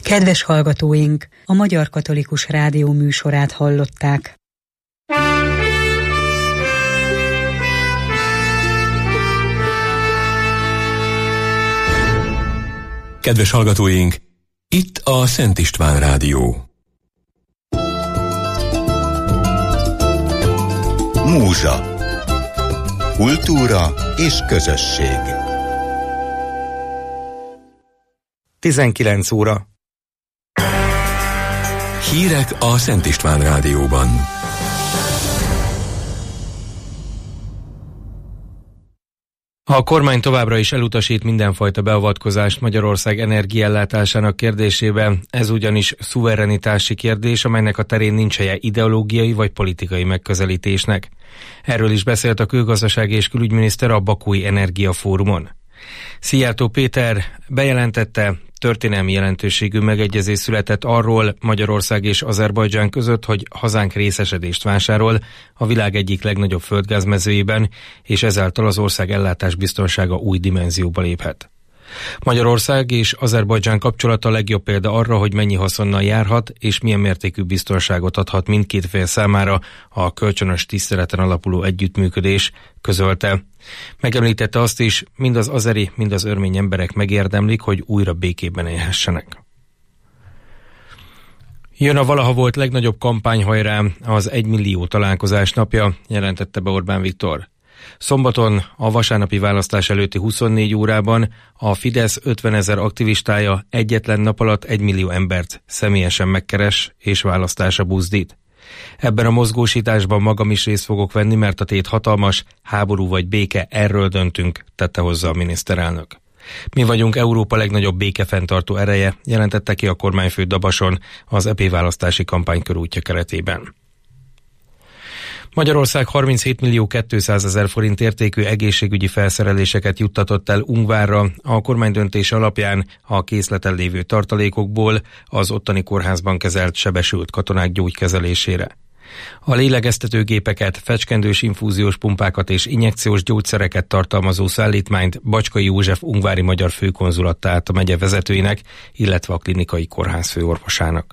Kedves hallgatóink, a Magyar Katolikus Rádió műsorát hallották. Kedves hallgatóink, itt a Szent István Rádió. Múzsa. Kultúra és közösség. 19 óra. Hírek a Szent István Rádióban. A kormány továbbra is elutasít mindenfajta beavatkozást Magyarország energiaellátásának kérdésébe, ez ugyanis szuverenitási kérdés, amelynek a terén nincs helye ideológiai vagy politikai megközelítésnek. Erről is beszélt a külgazdasági és külügyminiszter a Bakúi Energiafórumon. Szijjártó Péter bejelentette, történelmi jelentőségű megegyezés született arról Magyarország és Azerbajdzsán között, hogy hazánk részesedést vásárol a világ egyik legnagyobb földgázmezőjében, és ezáltal az ország ellátásbiztonsága új dimenzióba léphet. Magyarország és Azerbajdzsán kapcsolata a legjobb példa arra, hogy mennyi haszonnal járhat, és milyen mértékű biztonságot adhat mindkét fél számára a kölcsönös tiszteleten alapuló együttműködés, közölte. Megemlítette azt is, mind az azeri, mind az örmény emberek megérdemlik, hogy újra békében élhessenek. Jön a valaha volt legnagyobb kampányhajrá, az 1 millió találkozás napja, jelentette be Orbán Viktor. Szombaton, a vasárnapi választás előtti 24 órában a Fidesz 50 000 aktivistája egyetlen nap alatt 1 millió embert személyesen megkeres és választásra buzdít. Ebben a mozgósításban magam is részt fogok venni, mert a tét hatalmas, háború vagy béke, erről döntünk, tette hozzá a miniszterelnök. Mi vagyunk Európa legnagyobb békefenntartó ereje, jelentette ki a kormányfő Dabason az EP választási kampány körútja keretében. Magyarország 37 millió 200 000 forint értékű egészségügyi felszereléseket juttatott el Ungvárra a kormány döntése alapján a készleten lévő tartalékokból az ottani kórházban kezelt sebesült katonák gyógykezelésére. A lélegeztetőgépeket, fecskendős infúziós pumpákat és injekciós gyógyszereket tartalmazó szállítmányt Bacskai József ungvári magyar főkonzul adta át a megye vezetőinek, illetve a klinikai kórház főorvosának.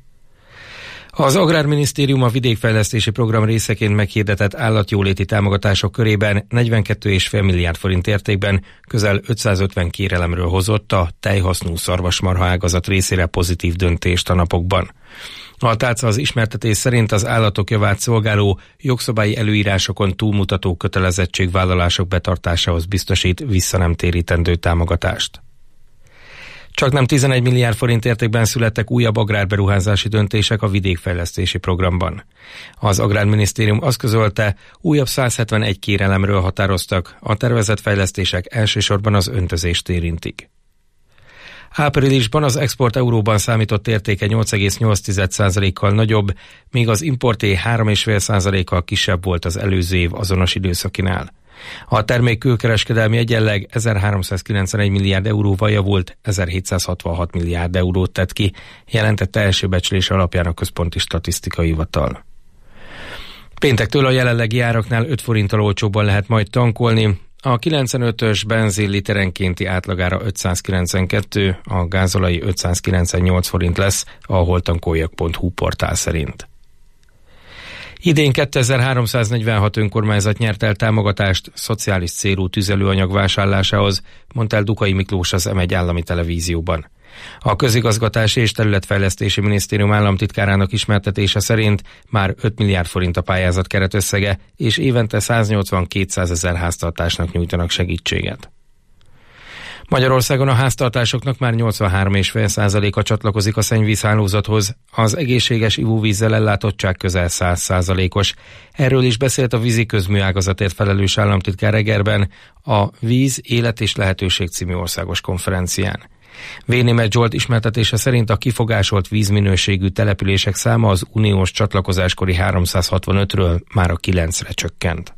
Az Agrárminisztérium a vidékfejlesztési program részeként meghirdetett állatjóléti támogatások körében 42,5 milliárd forint értékben közel 550 kérelemről hozott a tejhasznú szarvasmarha ágazat részére pozitív döntést a napokban. A tálca az ismertetés szerint az állatok javát szolgáló jogszabályi előírásokon túlmutató kötelezettségvállalások betartásához biztosít visszanemtérítendő támogatást. Csaknem 11 milliárd forint értékben születtek újabb agrárberuházási döntések a vidékfejlesztési programban. Az Agrárminisztérium azt közölte, újabb 171 kérelemről határoztak, a tervezett fejlesztések elsősorban az öntözést érintik. Áprilisban az export euróban számított értéke 8,8%-kal nagyobb, míg az importé 3,5%-kal kisebb volt az előző év azonos időszakinál. A termék külkereskedelmi egyenleg 1391 milliárd euróval javult, 1766 milliárd eurót tett ki, jelentette első becslés alapján a Központi Statisztikai Hivatal. Péntektől a jelenlegi áraknál 5 forinttal olcsóbban lehet majd tankolni. A 95-ös benzin literenkénti átlagára 592, a gázolai 598 forint lesz, a holtankoljak.hu portál szerint. Idén 2346 önkormányzat nyert el támogatást szociális célú tüzelőanyag vásárlásához, mondta el Dukai Miklós az M1 állami televízióban. A Közigazgatási és Területfejlesztési Minisztérium államtitkárának ismertetése szerint már 5 milliárd forint a pályázat keretösszege, és évente 180-200 000 háztartásnak nyújtanak segítséget. Magyarországon a háztartásoknak már 83,5%-a csatlakozik a szennyvízhálózathoz, az egészséges ivóvízzel ellátottság közel 100%-os. Erről is beszélt a vízi közműágazatért felelős államtitkár Egerben a Víz, Élet és Lehetőség című országos konferencián. Vénémet Zsolt ismertetése szerint a kifogásolt vízminőségű települések száma az uniós csatlakozáskori 365-ről már a 9-re csökkent.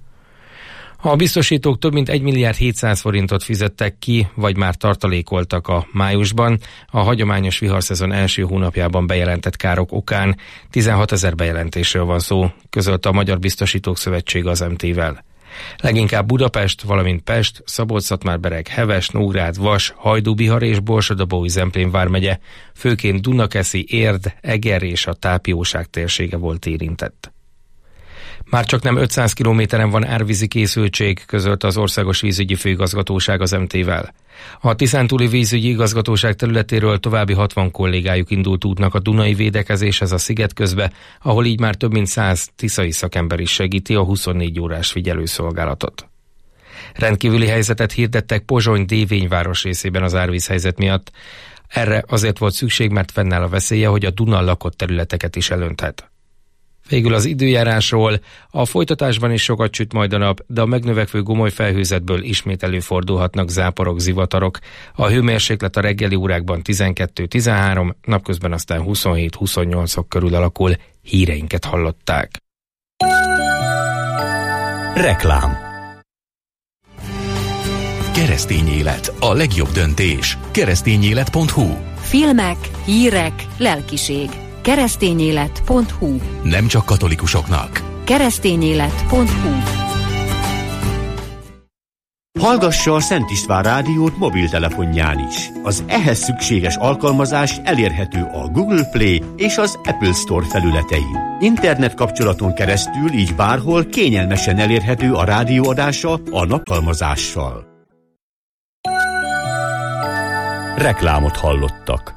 A biztosítók több mint 1 milliárd 700 forintot fizettek ki, vagy már tartalékoltak a májusban. A hagyományos viharszezon első hónapjában bejelentett károk okán 16 000 bejelentésről van szó, közölte a Magyar Biztosítók Szövetsége az MT-vel. Leginkább Budapest, valamint Pest, Szabolcs-Szatmár-Bereg, Heves, Nógrád, Vas, Hajdú-Bihar és Borsod-Abaúj-Zemplén vármegye, főként Dunakeszi, Érd, Eger és a Tápióság térsége volt érintett. Már csak nem 500 kilométeren van árvízi készültség, közölte az Országos Vízügyi Főigazgatóság az MT-vel. A Tiszántúli Vízügyi Igazgatóság területéről további 60 kollégájuk indult útnak a Dunai védekezéshez a Szigetközbe, ahol így már több mint 100 tiszai szakember is segíti a 24 órás figyelőszolgálatot. Rendkívüli helyzetet hirdettek Pozsony Dévényváros részében az árvízhelyzet miatt. Erre azért volt szükség, mert fennáll a veszélye, hogy a Duna lakott területeket is elönthet. Végül az időjárásról. A folytatásban is sokat süt majd a nap, de a megnövekvő gomoly felhőzetből ismét előfordulhatnak záporok, zivatarok. A hőmérséklet a reggeli órákban 12-13, napközben aztán 27-28 körül alakul. Híreinket hallották. Reklám. Keresztény élet, a legjobb döntés. Keresztényélet.hu. Filmek, hírek, lelkiség. Keresztényélet.hu. Nem csak katolikusoknak. Keresztényélet.hu. Hallgassa a Szent István rádiót mobiltelefonján is. Az ehhez szükséges alkalmazás elérhető a Google Play és az Apple Store felületein. Internet kapcsolaton keresztül így bárhol kényelmesen elérhető a rádióadása a napalmazással. Reklámot hallottak.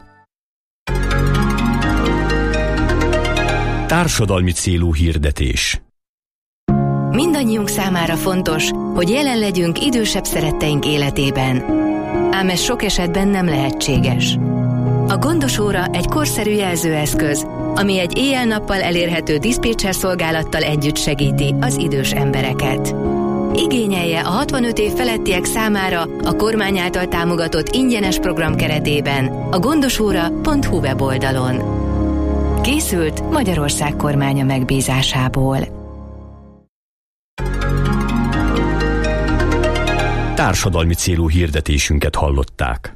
Társadalmi célú hirdetés. Mindannyiunk számára fontos, hogy jelen legyünk idősebb szeretteink életében. Ám ez sok esetben nem lehetséges. A Gondos óra egy korszerű jelzőeszköz, ami egy éjjel-nappal elérhető diszpécser szolgálattal együtt segíti az idős embereket. Igényelje a 65 év felettiek számára a kormány által támogatott ingyenes program keretében a gondosóra.hu weboldalon. Készült Magyarország kormánya megbízásából. Társadalmi célú hirdetésünket hallották.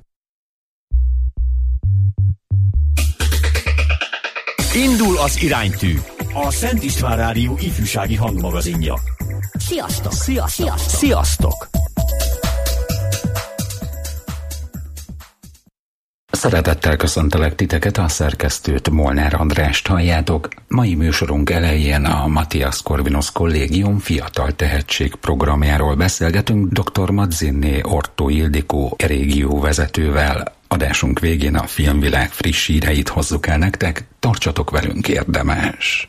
Indul az iránytű, a Szent István Rádió ifjúsági hangmagazinja. Sziasztok! Sziasztok! Sziasztok! Szeretettel köszöntelek titeket, a szerkesztőt, Molnár Andrást halljátok. Mai műsorunk elején a Matthias Corvinus Kollégium fiatal tehetség programjáról beszélgetünk dr. Madzinné Ortó Ildikó régióvezetővel. Adásunk végén a filmvilág friss híreit hozzuk el nektek, tartsatok velünk, érdemes!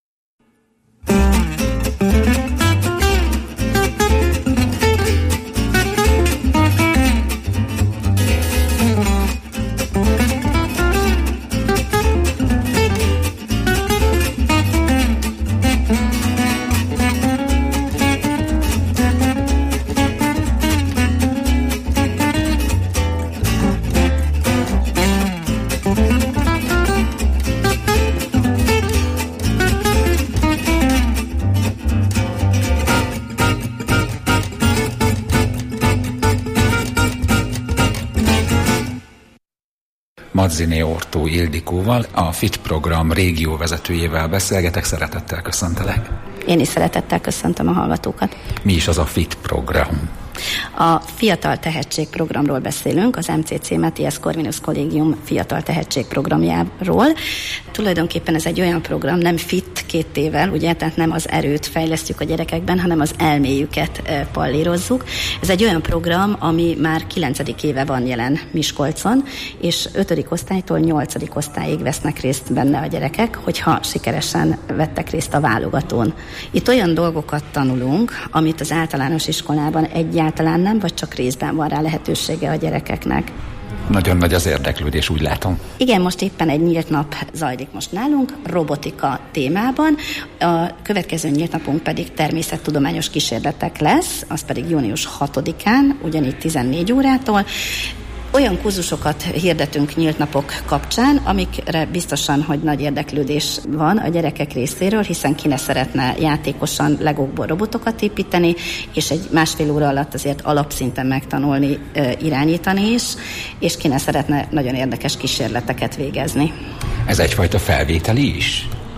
Madzinné Ortó Ildikóval, a FIT program régióvezetőjével beszélgetek, szeretettel köszöntelek. Én is szeretettel köszöntöm a hallgatókat. Mi is az a FIT program? A Fiatal Tehetség programról beszélünk, az MCC Matthias Corvinus Kollégium Fiatal Tehetség programjáról. Tulajdonképpen ez egy olyan program, nem FIT 2 évvel, ugye, tehát nem az erőt fejlesztjük a gyerekekben, hanem az elméjüket pallírozzuk. Ez egy olyan program, ami már 9. éve van jelen Miskolcon, és 5. osztálytól 8. osztályig vesznek részt benne a gyerekek, hogyha sikeresen vettek részt a válogatón. Itt olyan dolgokat tanulunk, amit az általános iskolában egyáltalán nem, vagy csak részben van rá lehetősége a gyerekeknek. Nagyon nagy az érdeklődés, úgy látom. Igen, most éppen egy nyílt nap zajlik most nálunk, robotika témában. A következő nyílt napunk pedig természettudományos kísérletek lesz, az pedig június 6-án, ugyanígy 14 órától. Olyan kurzusokat hirdetünk nyílt napok kapcsán, amikre biztosan, hogy nagy érdeklődés van a gyerekek részéről, hiszen ki ne szeretne játékosan legókból robotokat építeni, és egy 1,5 óra alatt azért alapszinten megtanulni irányítani is, és ki ne szeretne nagyon érdekes kísérleteket végezni. Ez egyfajta felvételi is?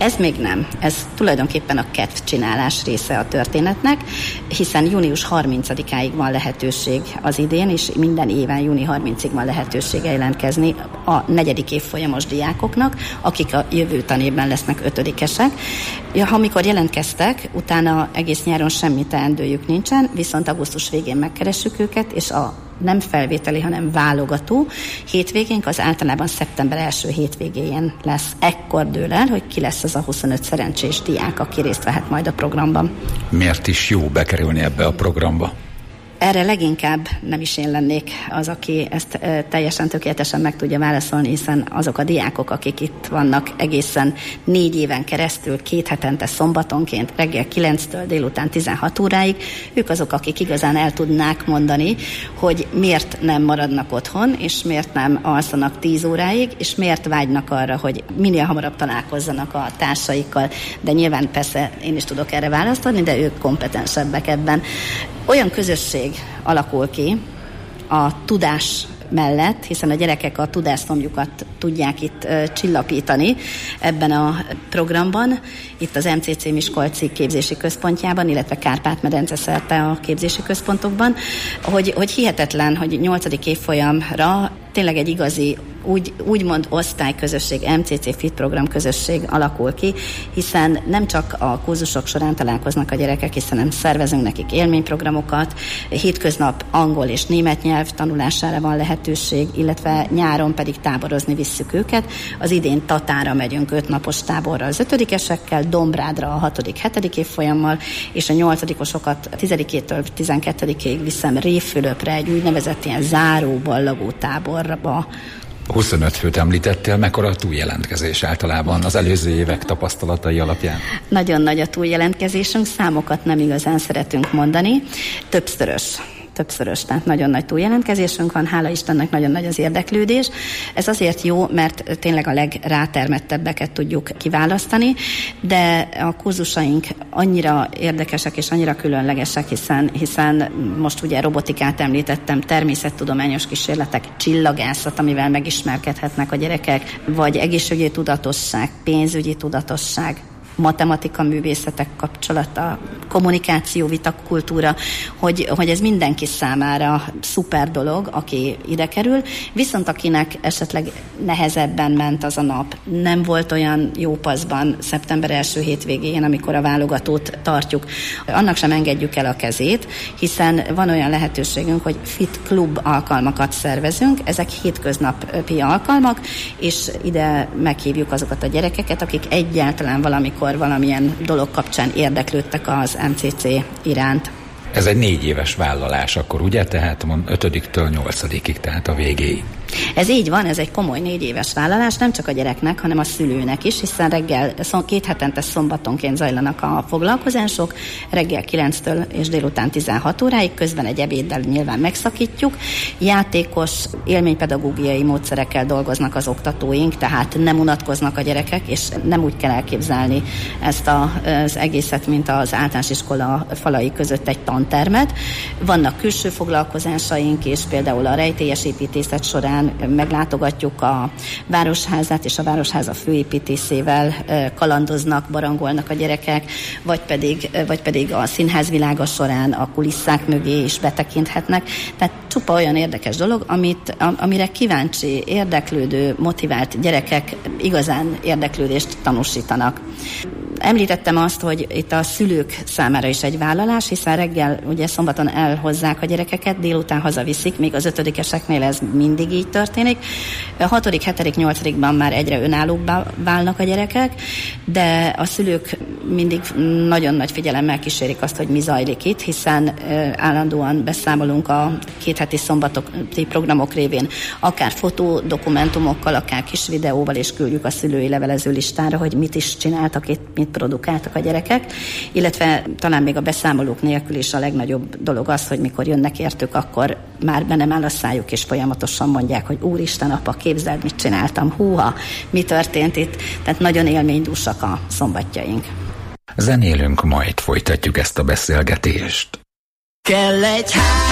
Ez még nem. Ez tulajdonképpen a kedvcsinálás része a történetnek, hiszen június 30-áig van lehetőség az idén, és minden éven júni 30-ig van lehetősége jelentkezni a 4. évfolyamos diákoknak, akik a jövő tanévben lesznek 5-esek. Ha amikor jelentkeztek, utána egész nyáron semmi teendőjük nincsen, viszont augusztus végén megkeressük őket, és a nem felvételi, hanem válogató hétvégénk az általában szeptember első hétvégén lesz. Ekkor dől el, hogy ki lesz az a 25 szerencsés diák, aki részt vehet majd a programban. Miért is jó bekerülni ebbe a programba? Erre leginkább nem is én lennék az, aki ezt teljesen tökéletesen meg tudja válaszolni, hiszen azok a diákok, akik itt vannak egészen 4 éven keresztül, 2 hetente szombatonként, reggel 9-től délután 16 óráig, ők azok, akik igazán el tudnák mondani, hogy miért nem maradnak otthon, és miért nem alszanak 10 óráig, és miért vágynak arra, hogy minél hamarabb találkozzanak a társaikkal. De nyilván persze én is tudok erre választ adni, de ők kompetensebbek ebben. Olyan közösség alakul ki a tudás mellett, hiszen a gyerekek a tudásszomjukat tudják itt csillapítani ebben a programban, itt az MCC Miskolci képzési központjában, illetve Kárpát-medence szerte a képzési központokban, hogy hihetetlen, hogy 8. évfolyamra tényleg egy igazi, úgymond osztályközösség, MCC Fit program közösség alakul ki, hiszen nem csak a kurzusok során találkoznak a gyerekek, hiszen szervezünk nekik élményprogramokat, hétköznap angol és német nyelv tanulására van lehetőség, illetve nyáron pedig táborozni visszük őket. Az idén Tatára megyünk 5 napos táborra az 5-esekkel, Dombrádra a 6.-7. évfolyammal, és a 8-osokat 10-től 12-ig viszem Révfülöpre, egy úgynevezett ilyen záró ballagó táborba. 25 főt említettél, mekkora a túljelentkezés általában az előző évek tapasztalatai alapján? Nagyon nagy a túljelentkezésünk, számokat nem igazán szeretünk mondani, többszörös, tehát nagyon nagy túljelentkezésünk van, hála Istennek nagyon nagy az érdeklődés. Ez azért jó, mert tényleg a legrátermettebbeket tudjuk kiválasztani, de a kurzusaink annyira érdekesek és annyira különlegesek, hiszen most ugye robotikát említettem, természettudományos kísérletek, csillagászat, amivel megismerkedhetnek a gyerekek, vagy egészségügyi tudatosság, pénzügyi tudatosság, matematika, művészetek kapcsolata, kommunikáció, vitakultúra, hogy ez mindenki számára szuper dolog, aki ide kerül, viszont akinek esetleg nehezebben ment az a nap, nem volt olyan jó paszban szeptember első hétvégén, amikor a válogatót tartjuk, annak sem engedjük el a kezét, hiszen van olyan lehetőségünk, hogy Fit Klub alkalmakat szervezünk, ezek hétköznapi alkalmak, és ide meghívjuk azokat a gyerekeket, akik egyáltalán valamilyen dolog kapcsán érdeklődtek az MCC iránt. Ez egy 4 éves vállalás akkor, ugye? Tehát 5-től 8-ig, tehát a végéig. Ez így van, ez egy komoly 4 éves vállalás, nem csak a gyereknek, hanem a szülőnek is, hiszen reggel 2 hetente szombatonként zajlanak a foglalkozások, reggel 9-től és délután 16 óráig, közben egy ebéddel nyilván megszakítjuk. Játékos, élménypedagógiai módszerekkel dolgoznak az oktatóink, tehát nem unatkoznak a gyerekek, és nem úgy kell elképzelni ezt az egészet, mint az általános iskola falai között egy tantermet. Vannak külső foglalkozásaink, és például a rejtélyes építészet során meglátogatjuk a Városházát, és a Városháza főépítészével kalandoznak, barangolnak a gyerekek, vagy pedig a színházvilága során a kulisszák mögé is betekinthetnek. Tehát csupa olyan érdekes dolog, amire kíváncsi, érdeklődő, motivált gyerekek igazán érdeklődést tanúsítanak. Említettem azt, hogy itt a szülők számára is egy vállalás, hiszen reggel ugye szombaton elhozzák a gyerekeket, délután hazaviszik, még az 5-eseknél ez mindig így történik. A 6., 7., 8-ban már egyre önállóbbá válnak a gyerekek, de a szülők mindig nagyon nagy figyelemmel kísérik azt, hogy mi zajlik itt, hiszen állandóan beszámolunk a 2 heti szombati programok révén, akár fotódokumentumokkal, akár kis videóval, és küldjük a szülői levelező listára, hogy mit is csináltak itt, mit produkáltak a gyerekek, illetve talán még a beszámolók nélkül is a legnagyobb dolog az, hogy mikor jönnek értük, akkor már be nem áll a szájuk, és folyamatosan mondják, hogy úristen, apa, képzeld, mit csináltam, húha, mi történt itt. Tehát nagyon élménydúsak a szombatjaink. Zenélünk, majd folytatjuk ezt a beszélgetést. Kell egy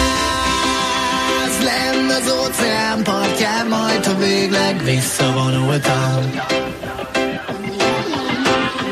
ház lenn az óceán partján, majd ha végleg visszavonultam.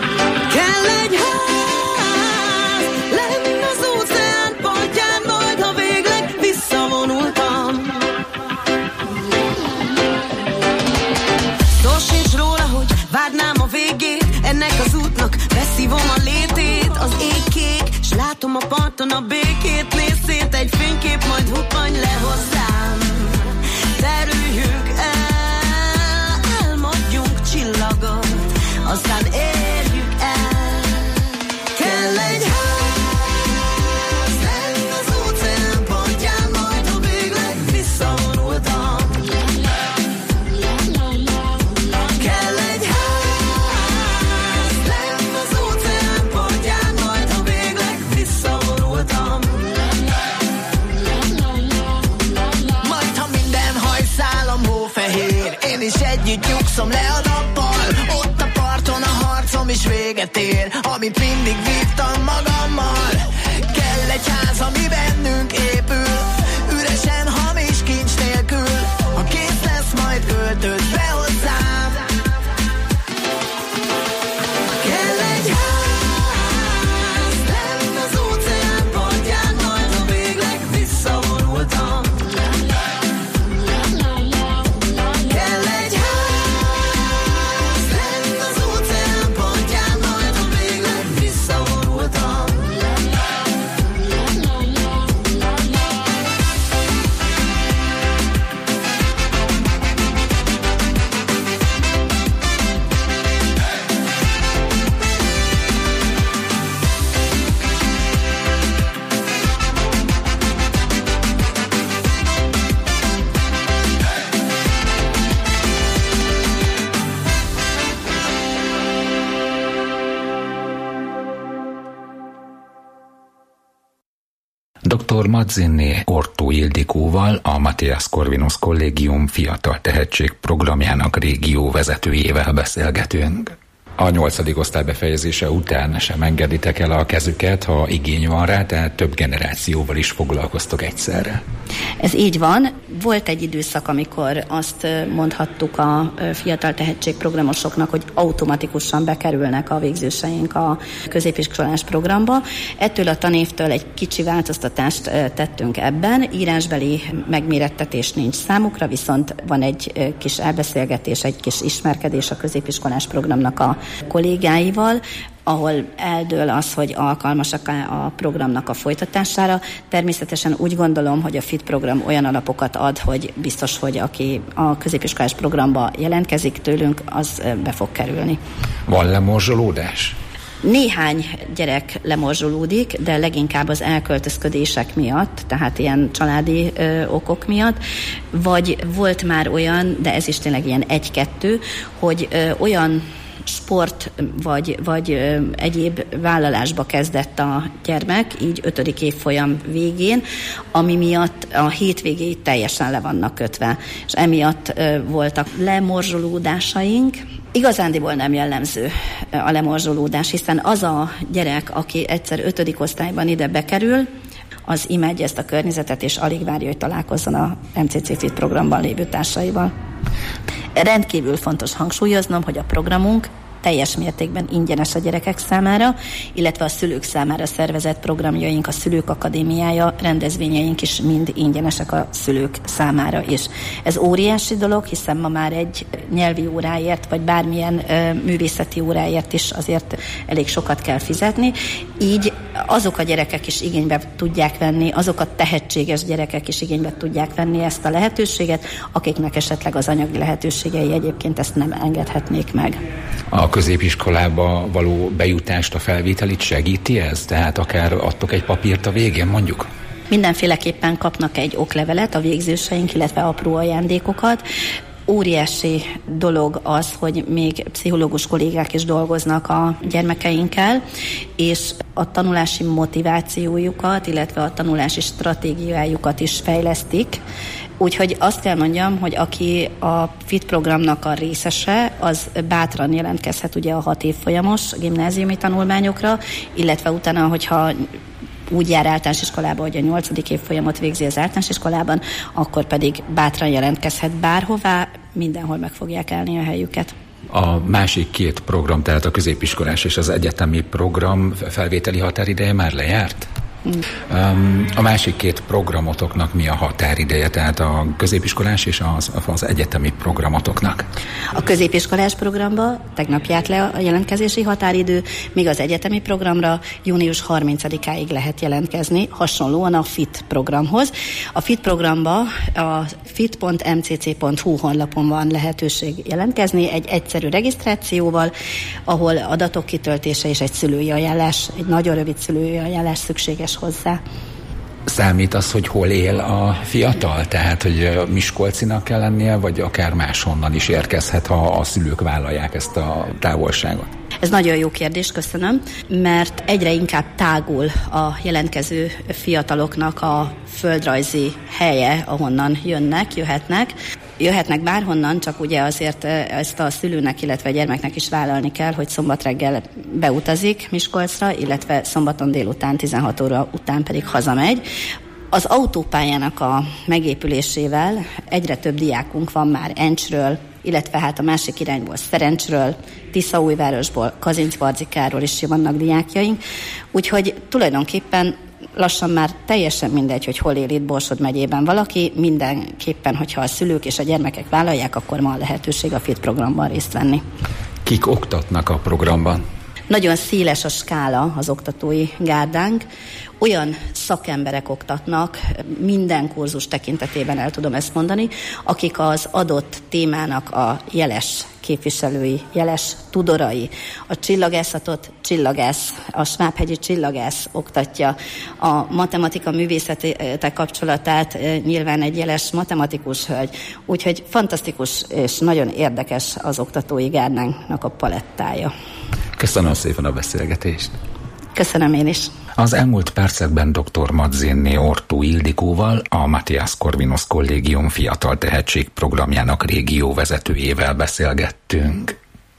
várnám a végét ennek az útnak, beszívom a létét, az ég kék, s látom a parton a békét, nézz szét egy fénykép, majd huppanj le hozzám. Terüljünk el, elmondjunk csillagot, aztán érjük el. Kell egy ház, lenn az óceán partján, majd ha végleg visszavonultam. Kell egy ház, lenn az óceán partján, majd ha végleg visszavonultam. Majd ha minden hajszálam hófehér, én is együtt nyugszom le a nappal, ott a parton a harcom is véget ér, amit mindig vívtam magammal. Kell egy ház, ami bennünk épül, üresen, hamis kincs nélkül, ha kész lesz, majd költöz be hozzám. Kell egy ház, lenn az óceán partján, majd ha végleg visszavonultam. Kell egy ház, lenn az óceán partján, majd ha végleg visszavonultam. Dr. Madzinné Ortó Ildikóval, a Matthias Corvinus Kollégium Fiatal Tehetség programjának régió vezetőjével beszélgetünk. A 8. osztály befejezése után sem engeditek el a kezüket, ha igény van rá, tehát több generációval is foglalkoztok egyszerre. Ez így van. Volt egy időszak, amikor azt mondhattuk a fiatal tehetségprogramosoknak, hogy automatikusan bekerülnek a végzőseink a középiskolás programba. Ettől a tanévtől egy kicsi változtatást tettünk ebben. Írásbeli megmérettetés nincs számukra, viszont van egy kis elbeszélgetés, egy kis ismerkedés a középiskolás programnak a kollégáival, ahol eldől az, hogy alkalmasak a programnak a folytatására. Természetesen úgy gondolom, hogy a FIT program olyan alapokat ad, hogy biztos, hogy aki a középiskolás programba jelentkezik tőlünk, az be fog kerülni. Van lemorzsolódás? Néhány gyerek lemorzsolódik, de leginkább az elköltözködések miatt, tehát ilyen családi okok miatt, vagy volt már olyan, de ez is tényleg ilyen 1-2, hogy olyan sport vagy egyéb vállalásba kezdett a gyermek, így 5. évfolyam végén, ami miatt a hétvégéig teljesen le vannak kötve, és emiatt voltak lemorzsolódásaink. Igazándiból nem jellemző a lemorzsolódás, hiszen az a gyerek, aki egyszer 5. osztályban ide bekerül, az imádja ezt a környezetet, és alig várja, hogy találkozzon a MCC FIT programban lévő társaival. Rendkívül fontos hangsúlyoznom, hogy a programunk teljes mértékben ingyenes a gyerekek számára, illetve a szülők számára szervezett programjaink, a Szülők Akadémiája, rendezvényeink is mind ingyenesek a szülők számára is. Ez óriási dolog, hiszen ma már egy nyelvi óráért, vagy bármilyen művészeti óráért is azért elég sokat kell fizetni. Így azok a gyerekek is igénybe tudják venni, azok a tehetséges gyerekek is igénybe tudják venni ezt a lehetőséget, akiknek esetleg az anyagi lehetőségei egyébként ezt nem engedhetnék meg. A középiskolába való bejutást, a felvételit segíti ez? Tehát akár adtok egy papírt a végén, mondjuk? Mindenféleképpen kapnak egy oklevelet a végzőseink, illetve apró ajándékokat. Óriási dolog az, hogy még pszichológus kollégák is dolgoznak a gyermekeinkkel, és a tanulási motivációjukat, illetve a tanulási stratégiájukat is fejlesztik. Úgyhogy azt kell mondjam, hogy aki a FIT programnak a részese, az bátran jelentkezhet ugye a 6 évfolyamos gimnáziumi tanulmányokra, illetve utána, hogyha úgy jár általános iskolába, hogy a 8. évfolyamot végzi az általános iskolában, akkor pedig bátran jelentkezhet bárhová, mindenhol meg fogják állni a helyüket. A másik 2 program, tehát a középiskolás és az egyetemi program felvételi határideje már lejárt? A másik két programotoknak mi a határideje, tehát a középiskolás és az egyetemi programotoknak? A középiskolás programba tegnap járt le a jelentkezési határidő, míg az egyetemi programra június 30-áig lehet jelentkezni, hasonlóan a FIT programhoz. A FIT programba a fit.mcc.hu honlapon van lehetőség jelentkezni egy egyszerű regisztrációval, ahol adatok kitöltése és egy szülői ajánlás, egy nagyon rövid szülői ajánlás szükséges hozzá. Számít az, hogy hol él a fiatal? Tehát, hogy Miskolcinak kell lennie, vagy akár máshonnan is érkezhet, ha a szülők vállalják ezt a távolságot? Ez nagyon jó kérdés, köszönöm, mert egyre inkább tágul a jelentkező fiataloknak a földrajzi helye, ahonnan jöhetnek. Jöhetnek bárhonnan, csak ugye azért ezt a szülőnek, illetve a gyermeknek is vállalni kell, hogy szombat reggel beutazik Miskolcra, illetve szombaton délután 16 óra után pedig hazamegy. Az autópályának a megépülésével egyre több diákunk van már Encsről, illetve hát a másik irányból Szerencsről, Tiszaújvárosból, Kazincbarzikáról is vannak diákjaink. Úgyhogy tulajdonképpen lassan már teljesen mindegy, hogy hol él itt Borsod megyében valaki, mindenképpen, hogyha a szülők és a gyermekek vállalják, akkor van lehetőség a FIT programban részt venni. Kik oktatnak a programban? Nagyon széles a skála az oktatói gárdánk. Olyan szakemberek oktatnak, minden kurzus tekintetében el tudom ezt mondani, akik az adott témának a jeles képviselői, jeles tudorai. A csillagászatot csillagász, a svábhegyi csillagász oktatja, a matematika művészetek kapcsolatát nyilván egy jeles matematikus hölgy. Úgyhogy fantasztikus és nagyon érdekes az oktatói gárdánknak a palettája. Köszönöm szépen a beszélgetést. Köszönöm én is. Az elmúlt percekben dr. Madzini Ortú Ildikóval, a Matthias Corvinus Kollégium Fiatal Tehetség programjának régióvezetőjével beszélgettünk.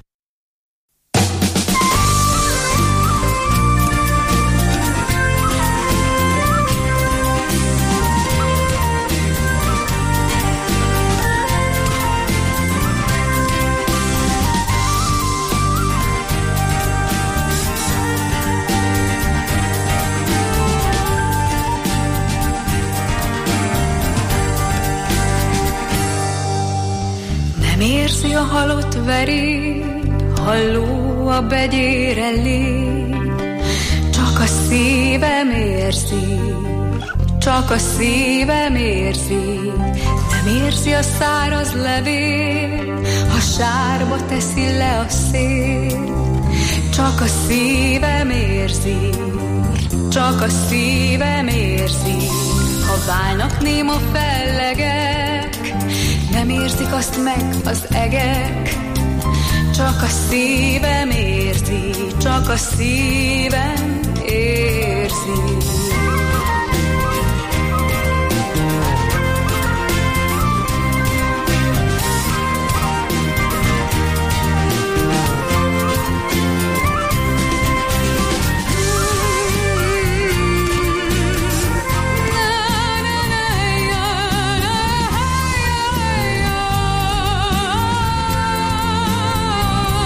Érzi a halott veréb, halló a begyére lép, csak a szívem érzi, csak a szívem érzi, nem érzi a száraz levél, ha sárba teszi le a szél, csak a szívem érzi, csak a szívem érzi, ha válnak néma fellegek, nem érzik azt meg az egek, csak a szívem érzi, csak a szívem érzi.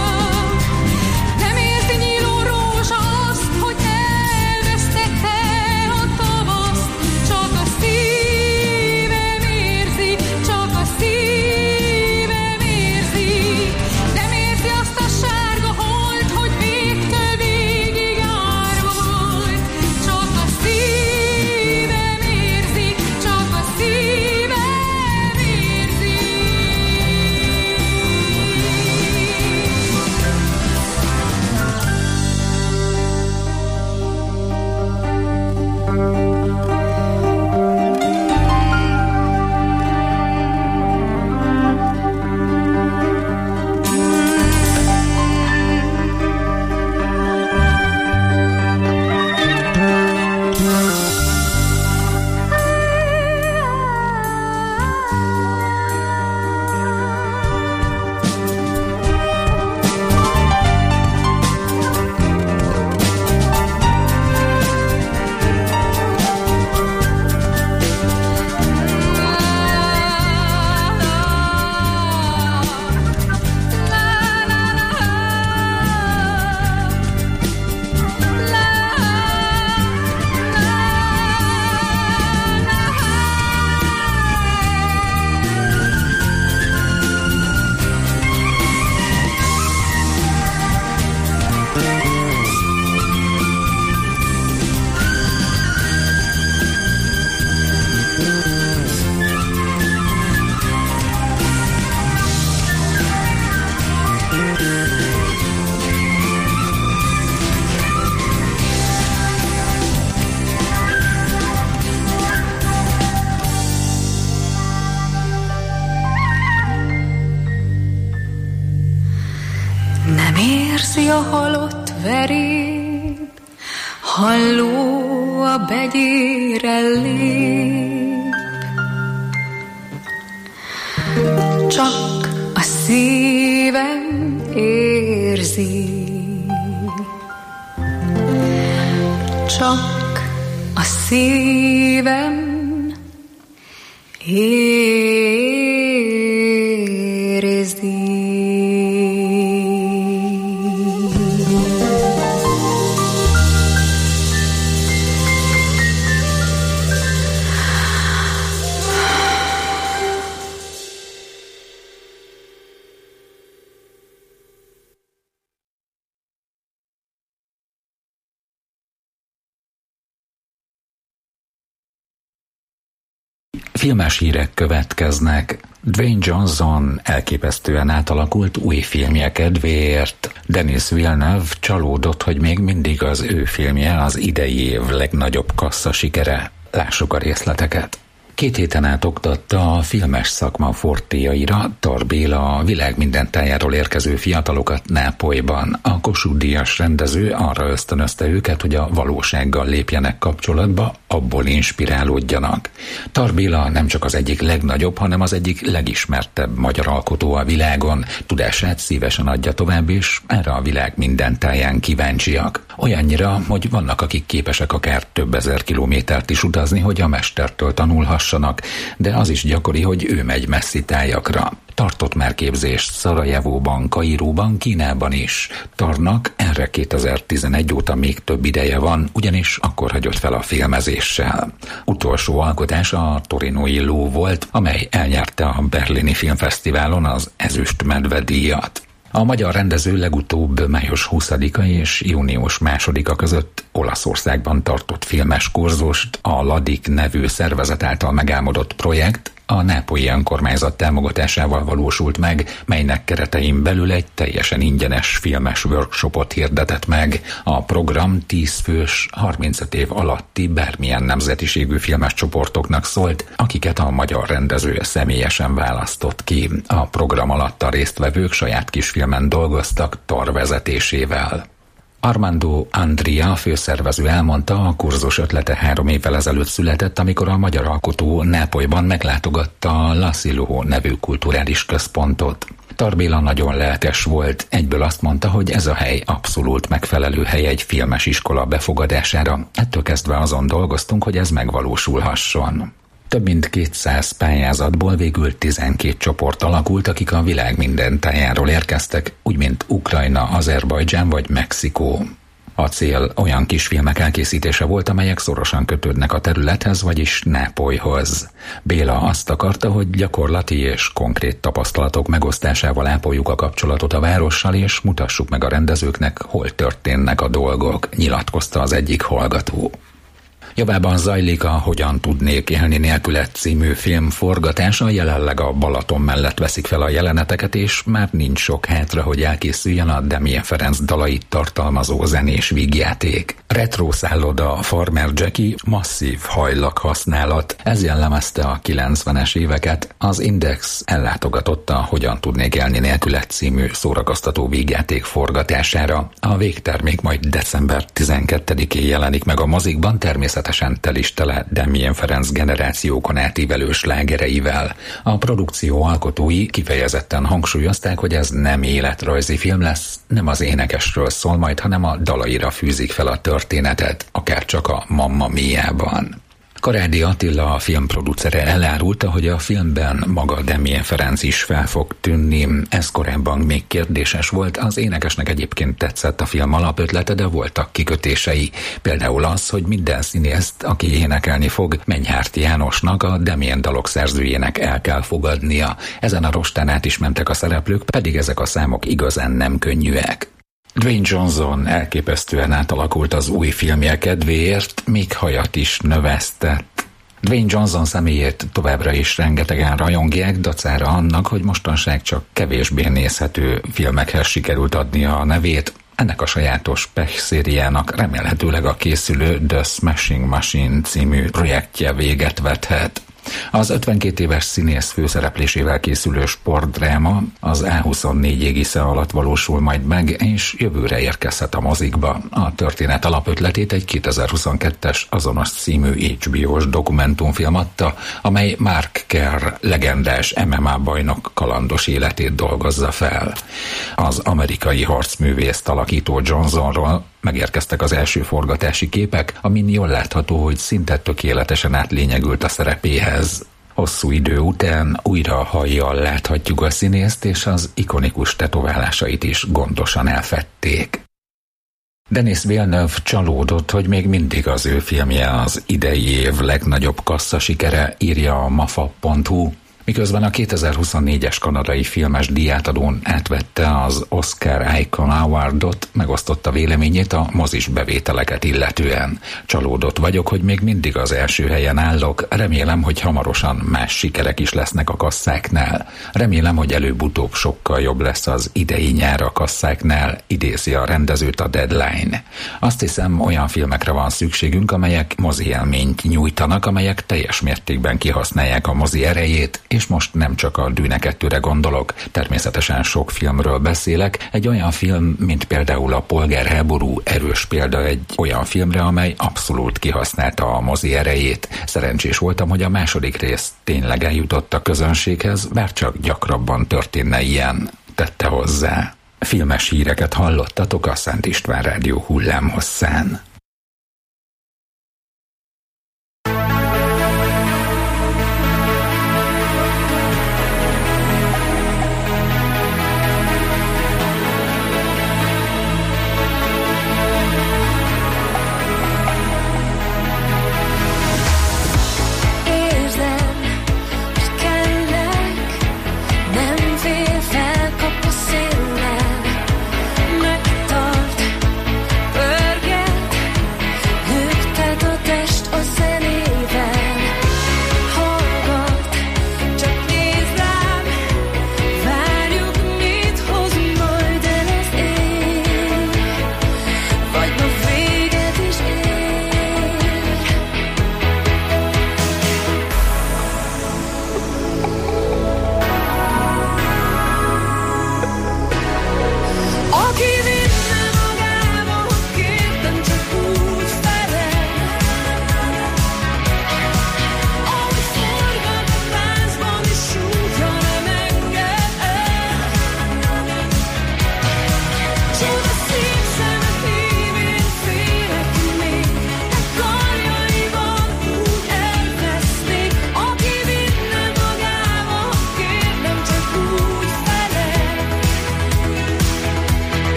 Nem érzi nyíló rózsa azt, hogy elvesztette Nem érzi a halott veréb, halló a begyére lép. Csak a szívem érzi, csak a szívem érzi. Filmes hírek következnek. Dwayne Johnson elképesztően átalakult új filmje kedvéért. Denis Villeneuve csalódott, hogy még mindig az ő filmje az idei év legnagyobb kassza sikere. Lássuk a részleteket. 2 héten át oktatta a filmes szakma fortéjaira Tar Béla a világ minden tájáról érkező fiatalokat Nápolyban. A Kossuth-díjas rendező arra ösztönözte őket, hogy a valósággal lépjenek kapcsolatba, abból inspirálódjanak. Tar Béla nem csak az egyik legnagyobb, hanem az egyik legismertebb magyar alkotó a világon. Tudását szívesen adja tovább, és erre a világ minden táján kíváncsiak. Olyannyira, hogy vannak, akik képesek akár több ezer kilométert is utazni, hogy a mestertől tanulhassanak, de az is gyakori, hogy ő megy messzi tájakra. Tartott már képzést Szarajevóban, Kairóban, Kínában is. Tarnak erre 2011 óta még több ideje van, ugyanis akkor hagyott fel a filmezéssel. Utolsó alkotása a torinói Ló volt, amely elnyerte a Berlini Filmfesztiválon az Ezüst Medve díjat. A magyar rendező legutóbb május 20-a és június 2-a között Olaszországban tartott filmes kurzust, a Ladik nevű szervezet által megálmodott projekt a nápolyi önkormányzat támogatásával valósult meg, melynek keretein belül egy teljesen ingyenes filmes workshopot hirdetett meg. A program 10 fős, 35 év alatti bármilyen nemzetiségű filmes csoportoknak szólt, akiket a magyar rendező személyesen választott ki. A program alatt a résztvevők saját kisfilmen dolgoztak Tar vezetésével. Armando Andria főszervező elmondta, a kurzus ötlete 3 évvel ezelőtt született, amikor a magyar alkotó Nápolyban meglátogatta a L'Asilo nevű kulturális központot. Tar Béla nagyon lelkes volt, egyből azt mondta, hogy ez a hely abszolút megfelelő hely egy filmes iskola befogadására. Ettől kezdve azon dolgoztunk, hogy ez megvalósulhasson. Több mint 200 pályázatból végül 12 csoport alakult, akik a világ minden tájáról érkeztek, úgy mint Ukrajna, Azerbajdzsán vagy Mexikó. A cél olyan kisfilmek elkészítése volt, amelyek szorosan kötődnek a területhez, vagyis Nápolyhoz. Béla azt akarta, hogy gyakorlati és konkrét tapasztalatok megosztásával ápoljuk a kapcsolatot a várossal, és mutassuk meg a rendezőknek, hol történnek a dolgok, nyilatkozta az egyik hallgató. Javában zajlik a Hogyan tudnék élni nélküle című film forgatása, jelenleg a Balaton mellett veszik fel a jeleneteket, és már nincs sok hátra, hogy elkészüljön a Damien Ferenc dalait tartalmazó zenés vígjáték. Retro szálloda, Farmer Jackie, masszív hajlak használat, ez jellemezte a 90-es éveket. Az Index ellátogatott a Hogyan tudnék élni nélküle című szórakoztató vígjáték forgatására. A végtermék majd december 12-én jelenik meg a mozikban, természetesen tel is tele Damien Ferenc generációkon átívelő slágereivel. A produkció alkotói kifejezetten hangsúlyozták, hogy ez nem életrajzi film lesz, nem az énekesről szól majd, hanem a dalaira fűzik fel a történetet, akár csak a Mamma Mia-ban. Karádi Attila, a filmproducere elárulta, hogy a filmben maga Damien Ferenc is fel fog tűnni. Ez korábban még kérdéses volt, az énekesnek egyébként tetszett a film alapötlete, de voltak kikötései. Például az, hogy minden színészt, aki énekelni fog, Menyhárty Jánosnak, a Damien dalok szerzőjének el kell fogadnia. Ezen a rostán át is mentek a szereplők, pedig ezek a számok igazán nem könnyűek. Dwayne Johnson elképesztően átalakult az új filmje kedvéért, még hajat is növesztett. Dwayne Johnson személyét továbbra is rengetegen rajongják, dacára annak, hogy mostanság csak kevésbé nézhető filmekhez sikerült adnia a nevét. Ennek a sajátos Pech szériának remélhetőleg a készülő The Smashing Machine című projektje véget vethet. Az 52 éves színész főszereplésével készülő sportdráma az A24 égisze alatt valósul majd meg, és jövőre érkezhet a mozikba. A történet alapötletét egy 2022-es azonos című HBO-s dokumentumfilm adta, amely Mark Kerr legendás MMA bajnok kalandos életét dolgozza fel. Az amerikai harcművészt alakító Johnsonról megérkeztek az első forgatási képek, amin jól látható, hogy szinte tökéletesen átlényegült a szerepéhez. Hosszú idő után újra hajjal láthatjuk a színészt, és az ikonikus tetoválásait is gondosan elfedték. Denis Villeneuve csalódott, hogy még mindig az ő filmje az idei év legnagyobb kasszasikere, írja a mafa.hu. Miközben a 2024-es kanadai filmes díjátadón átvette az Oscar Icon Awardot, megosztotta véleményét a mozis bevételeket illetően. Csalódott vagyok, hogy még mindig az első helyen állok, remélem, hogy hamarosan más sikerek is lesznek a kasszáknál. Remélem, hogy előbb-utóbb sokkal jobb lesz az idei nyár a kasszáknál, idézi a rendezőt a Deadline. Azt hiszem, olyan filmekre van szükségünk, amelyek mozi élményt nyújtanak, amelyek teljes mértékben kihasználják a mozi erejét, és most nem csak a Dűne 2-re gondolok, természetesen sok filmről beszélek. Egy olyan film, mint például a Polgárháború erős példa egy olyan filmre, amely abszolút kihasználta a mozi erejét. Szerencsés voltam, hogy a második rész tényleg eljutott a közönséghez, bár csak gyakrabban történne ilyen, tette hozzá. Filmes híreket hallottatok a Szent István Rádió hullámhosszán. Megtart, pörget,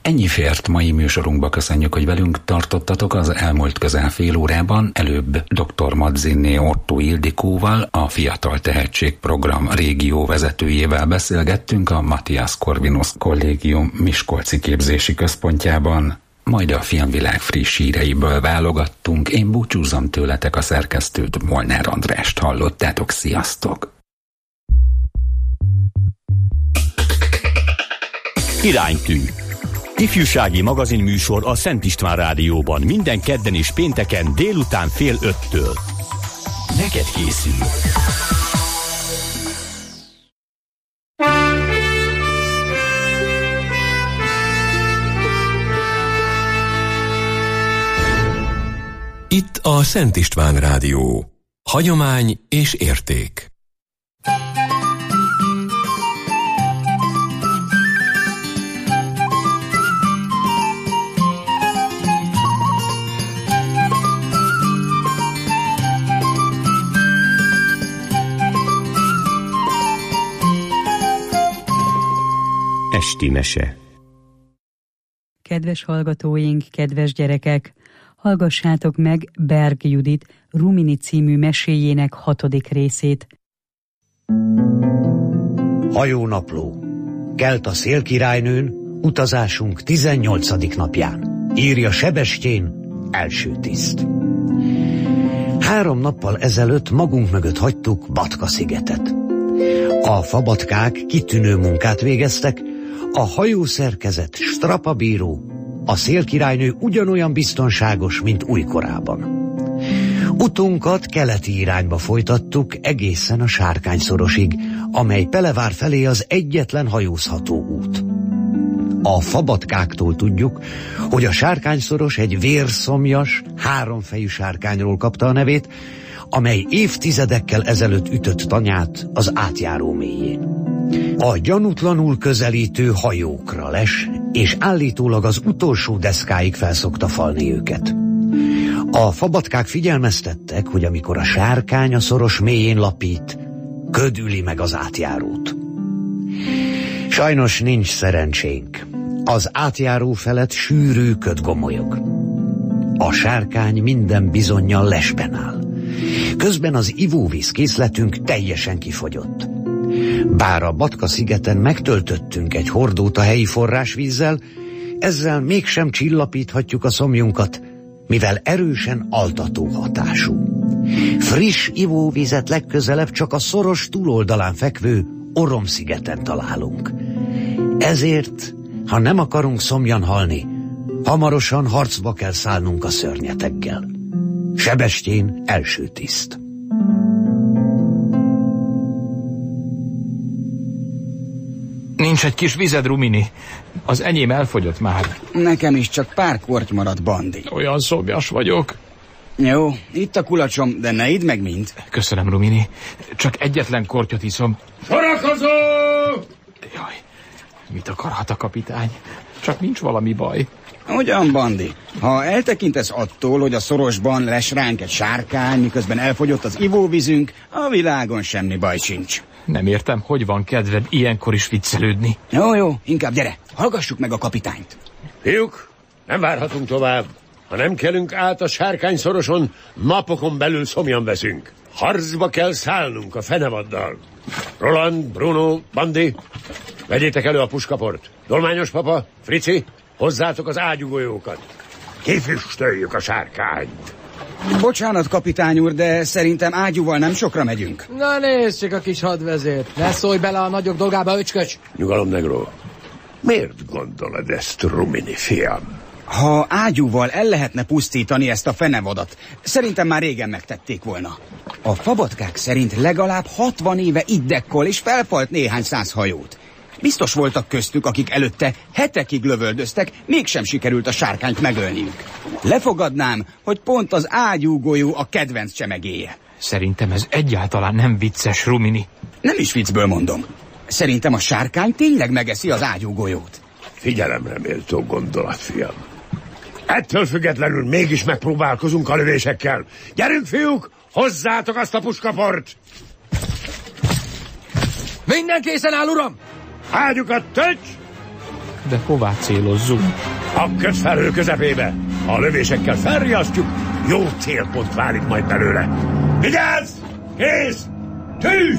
Ennyi fért mai műsorunkba, köszönjük, hogy velünk tartottatok az elmúlt közel fél órában. Előbb dr. Madzinné Otto Ildikóval, a Fiatal Tehetség Program régió vezetőjével beszélgettünk a Matthias Corvinus Kollégium Miskolci képzési központjában. Majd a filmvilág friss híreiből válogattunk. Én búcsúzom tőletek, a szerkesztőt, Molnár Andrást hallottátok. Sziasztok! Iránytű. Ifjúsági magazinműsor a Szent István Rádióban minden kedden és pénteken délután 4:30-től. Neked készül. Itt a Szent István Rádió. Hagyomány és érték. Esti mese. Kedves hallgatóink, kedves gyerekek! Hallgassátok meg Berg Judit Rumini című meséjének 6. részét. Hajónapló. Kelt a szélkirálynőn, utazásunk 18. napján. Írja Sebestyén, első tiszt. 3 nappal ezelőtt magunk mögött hagytuk Batka-szigetet. A fabatkák kitűnő munkát végeztek, a hajószerkezet strapabíró, a szélkirálynő ugyanolyan biztonságos, mint újkorában. Utunkat keleti irányba folytattuk egészen a Sárkányszorosig, amely Pelevár felé az egyetlen hajózható út. A fabatkáktól tudjuk, hogy a Sárkányszoros egy vérszomjas, 3-fejű sárkányról kapta a nevét, amely évtizedekkel ezelőtt ütött tanyát az átjáró mélyén. A gyanútlanul közelítő hajókra les, és állítólag az utolsó deszkáig felszokta falni őket. A fabatkák figyelmeztettek, hogy amikor a sárkány a szoros mélyén lapít, köd üli meg az átjárót. Sajnos nincs szerencsénk. Az átjáró felett sűrű köd gomolyog. A sárkány minden bizonnyal lesben áll. Közben az ivóvíz készletünk teljesen kifogyott. Bár a Batka-szigeten megtöltöttünk egy hordót a helyi forrásvízzel, ezzel mégsem csillapíthatjuk a szomjunkat, mivel erősen altató hatású. Friss ivóvizet legközelebb csak a szoros túloldalán fekvő Orrom-szigeten találunk. Ezért, ha nem akarunk szomjan halni, hamarosan harcba kell szállnunk a szörnyetekkel. Sebestyén, első tiszt. Nincs egy kis vized, Rumini? Az enyém elfogyott már. Nekem is csak pár korty maradt, Bandi. Olyan szomjas vagyok. Jó, itt a kulacsom, de ne idd meg mind. Köszönöm, Rumini. Csak egyetlen kortyot iszom. Sorakozó! Jaj, mit akarhat a kapitány? Csak nincs valami baj. Ugyan, Bandi, ha eltekintesz attól, hogy a szorosban les ránk egy sárkány, miközben elfogyott az ivóvízünk, a világon semmi baj sincs. Nem értem, hogy van kedved ilyenkor is viccelődni. Jó, inkább gyere, hallgassuk meg a kapitányt. Fiúk, nem várhatunk tovább. Ha nem kelünk át a Sárkányszoroson, napokon belül szomjan veszünk. Harcba kell szállnunk a fenevaddal. Roland, Bruno, Bandi, vegyétek elő a puskaport. Dolmányos papa, Frici, hozzátok az ágyúgolyókat. Kifüstöljük a sárkányt. Bocsánat, kapitány úr, de szerintem ágyúval nem sokra megyünk. Na nézd csak a kis hadvezért. Ne szólj bele a nagyok dolgába, öcsköcs! Nyugalom, negró. Miért gondolod ezt, Rumini fiam? Ha ágyúval el lehetne pusztítani ezt a fenevadat, szerintem már régen megtették volna. A fabatkák szerint legalább 60 éve itt dekkol, és felfalt néhány 100 hajót. Biztos voltak köztük, akik előtte hetekig lövöldöztek, mégsem sikerült a sárkányt megölniük. Lefogadnám, hogy pont az ágyúgolyó a kedvenc csemegéje. Szerintem ez egyáltalán nem vicces, Rumini. Nem is viccből mondom. Szerintem a sárkány tényleg megeszi az ágyúgolyót. Figyelemre méltó gondolat, fiam. Ettől függetlenül mégis megpróbálkozunk a lövésekkel. Gyerünk, fiúk, hozzátok azt a puskaport! Minden készen áll, uram! Ágyukat tölts! De hová célozzunk? A kötfelhő közepébe. Ha a lövésekkel felriasztjuk, jó célpont válik majd belőle. Vigyázz! Kész! Tűz!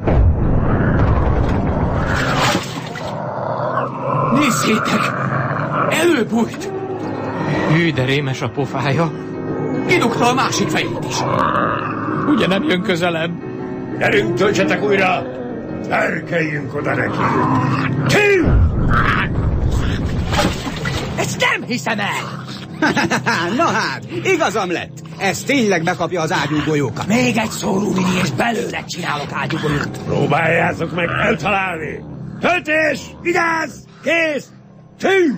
Nézzétek! Előbújt! Hű, de rémes a pofája. Kidugta a másik fejét is. Ugye nem jön közelebb? Gyerünk, töltsetek újra! Terkeljünk oda neki! Tű! Ezt nem hiszem el! Na hát, igazam lett. Ez tényleg bekapja az ágyúgolyókat. Még egy szó, Rumini, és belőle csinálok ágyúgolyót. Próbáljátok meg eltalálni! Töltés! Vigyázz! Kész! Tűz!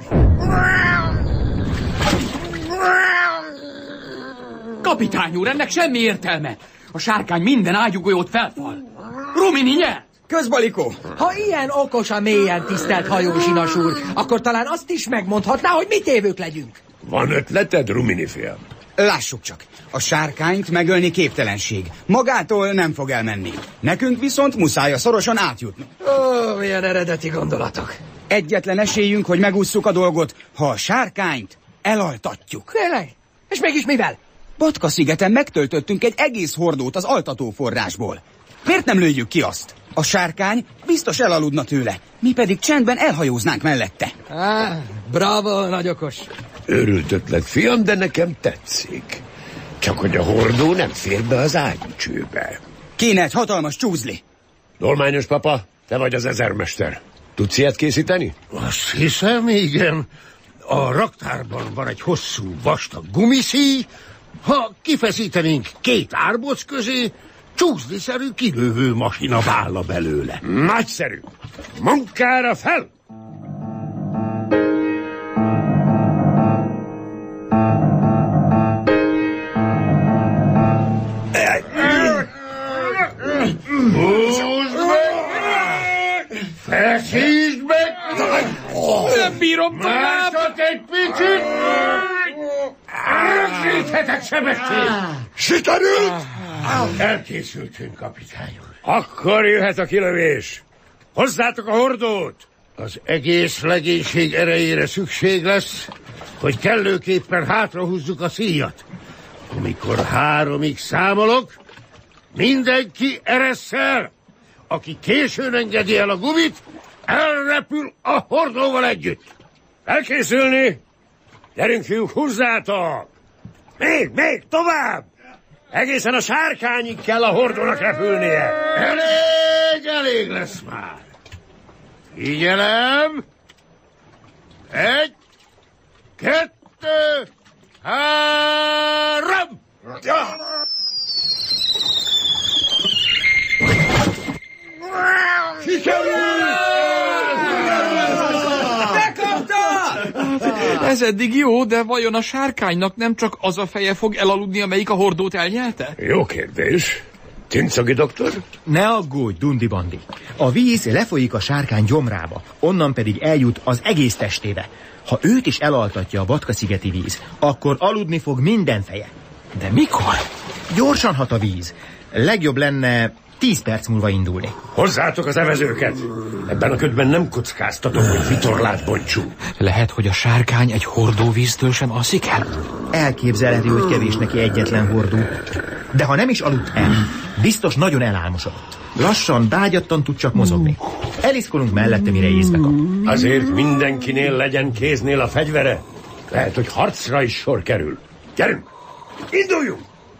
Kapitány úr, ennek semmi értelme. A sárkány minden ágyúgolyót felfal. Rumini nyert! Közbalikó! Ha ilyen okosan mélyen tisztelt hajósinas úr, akkor talán azt is megmondhatná, hogy mi tévők legyünk. Van ötleted, Rumini fiam? Lássuk csak. A sárkányt megölni képtelenség. Magától nem fog elmenni. Nekünk viszont muszáj a szorosan átjutni. Ó, milyen eredeti gondolatok. Egyetlen esélyünk, hogy megússzuk a dolgot, ha a sárkányt elaltatjuk. Tényleg? És mégis mivel? Batka-szigeten megtöltöttünk egy egész hordót az altatóforrásból. Miért nem lőjük ki azt? A sárkány biztos elaludna tőle, mi pedig csendben elhajóznánk mellette. Bravo, nagy okos. Őrült ötlet, fiam, de nekem tetszik. Csak hogy a hordó nem fér be az ágyúcsőbe. Kéne egy hatalmas csúzli. Dolmányos papa, te vagy az ezermester. Tudsz ilyet készíteni? Azt hiszem, igen. A raktárban van egy hosszú, vastag gumiszíj. Ha kifeszítenénk két árboc közé, csúszliszerű kilövő masina válna belőle. Nagyszerű! Munkára fel! Húzd meg! Feszítsd meg! Nem bírom tovább! Másod egy picit! Rögzíthetek, Sebestyén! Sikerült! Elkészültünk, kapitány úr. Akkor jöhet a kilövés. Hozzátok a hordót! Az egész legénység erejére szükség lesz, hogy kellőképpen hátrahúzzuk a szíjat. Amikor 3-ig számolok, mindenki ereszel. Aki későn engedi el a gumit, elrepül a hordóval együtt. Elkészülni! Gyerünk, fiúk, húzzátok! Még, tovább! Egészen a sárkányig kell a hordónak repülnie. Elég lesz már. Figyelem! 1, 2, 3! Ez eddig jó, de vajon a sárkánynak nem csak az a feje fog elaludni, amelyik a hordót elnyelte? Jó kérdés. Tincogi doktor? Ne aggódj, Dundi Bandi. A víz lefolyik a sárkány gyomrába, onnan pedig eljut az egész testébe. Ha őt is elaltatja a Batka-szigeti víz, akkor aludni fog minden feje. De mikor? Gyorsan hat a víz. Legjobb lenne 10 perc múlva indulni. Hozzátok az evezőket! Ebben a ködben nem kockáztatom, hogy vitorlát bontsunk. Lehet, hogy a sárkány egy hordóvíztől sem alszik el? Elképzelhető, hogy kevés neki egyetlen hordó. De ha nem is aludt el, biztos nagyon elálmosodott. Lassan, bágyattan tud csak mozogni. Eliszkolunk mellette, mire észbe kap. Azért mindenkinél legyen kéznél a fegyvere. Lehet, hogy harcra is sor kerül. Gyerünk! Induljunk!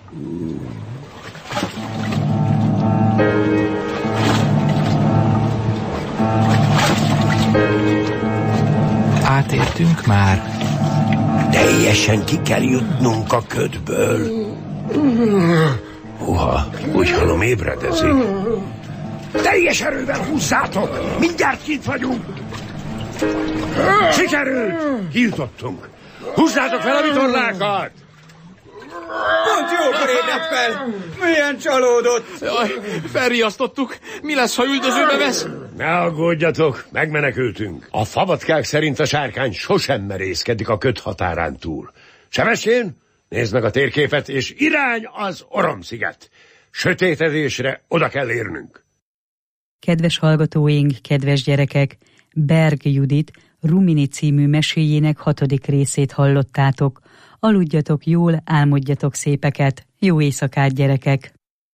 Átértünk már. Teljesen ki kell jutnunk a ködből. Uha, úgy hallom, ébredezik. Teljes erővel húzzátok! Mindjárt kint vagyunk! Sikerült! Kijutottunk! Húzzátok fel a vitorlákat! Pont jókor ébredt fel! Milyen csalódott! Jaj, felriasztottuk. Mi lesz, ha üldözőbe vesz? Ne aggódjatok, megmenekültünk. A fabatkák szerint a sárkány sosem merészkedik a köd határán túl. Sebestyén, nézd meg a térképet, és irány az Oromsziget. Sötétedésre oda kell érnünk. Kedves hallgatóink, kedves gyerekek, Berg Judit, Rumini című meséjének 6. részét hallottátok. Aludjatok jól, álmodjatok szépeket. Jó éjszakát, gyerekek!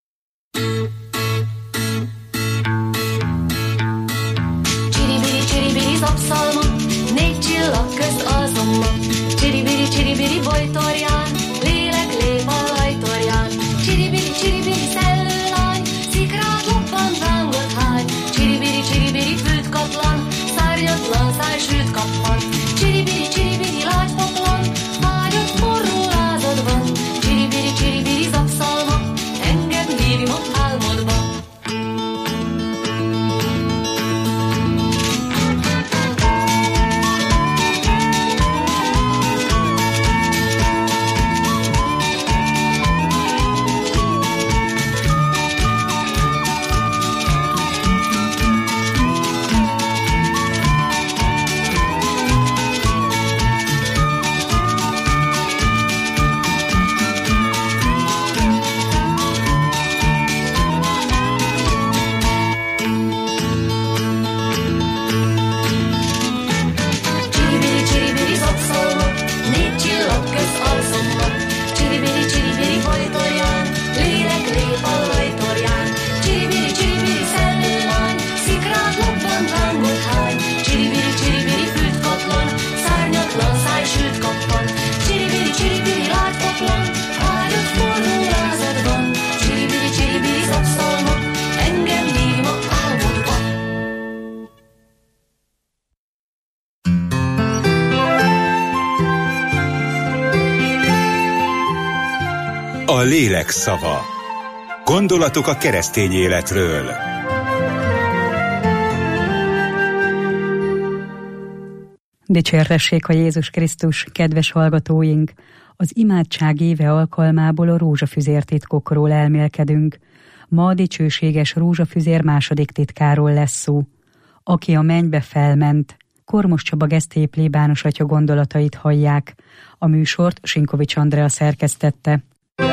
Csiribiri, csiribiri, zapszalma, 4 csillag közt alszom ma. Csiribiri, csiribiri, bojtorján, lélek lép a lajtorján. Csiribiri, csiribiri, szellőlány, szikrát lobbant, rángot hány. Csiribiri, csiribiri, fűtkatlan, szárnyatlan, szájsült kappan. Csiribiri, csiribiri, lágypaplan, vágyott forró lázad van. Csiribiri, csiribiri, zapszalma, engem bírj a álmodba. A lélek szava. Gondolatok a keresztény életről. Dicsértessék a Jézus Krisztus, kedves hallgatóink! Az imádság éve alkalmából a rózsafüzér titkokról elmélkedünk. Ma a dicsőséges rózsafüzér második titkáról lesz szó. Aki a mennybe felment. Kormos Csaba Gesztély plébános atya gondolatait hallják. A műsort Sinkovics Andrea szerkesztette.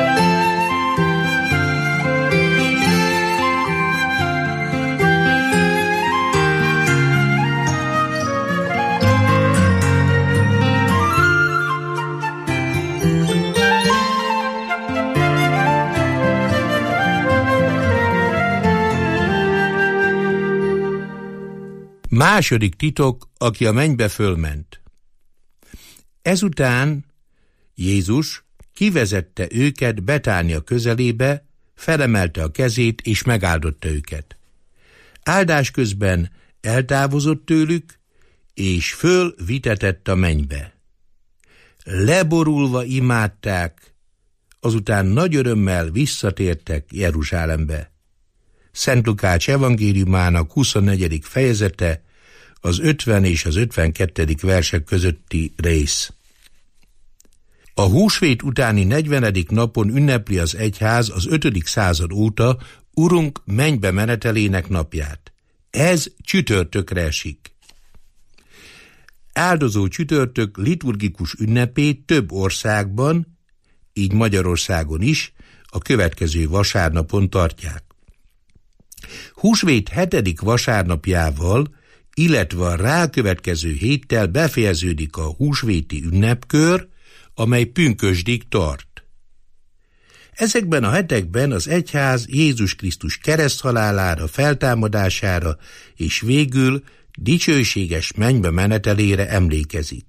Második titok, aki a mennybe fölment. Ezután Jézus kivezette őket Betánia közelébe, felemelte a kezét és megáldotta őket. Áldás közben eltávozott tőlük, és fölvitetett a mennybe. Leborulva imádták, azután nagy örömmel visszatértek Jeruzsálembe. Szent Lukács evangéliumának 24. fejezete, az 50 és az 52. versek közötti rész. A húsvét utáni 40. napon ünnepli az egyház az 5. század óta Urunk mennybe menetelének napját. Ez csütörtökre esik. Áldozó csütörtök liturgikus ünnepét több országban, így Magyarországon is, a következő vasárnapon tartják. Húsvét 7. vasárnapjával, illetve a rákövetkező héttel befejeződik a húsvéti ünnepkör, amely pünkösdig tart. Ezekben a hetekben az egyház Jézus Krisztus kereszthalálára, feltámadására és végül dicsőséges mennybe menetelére emlékezik.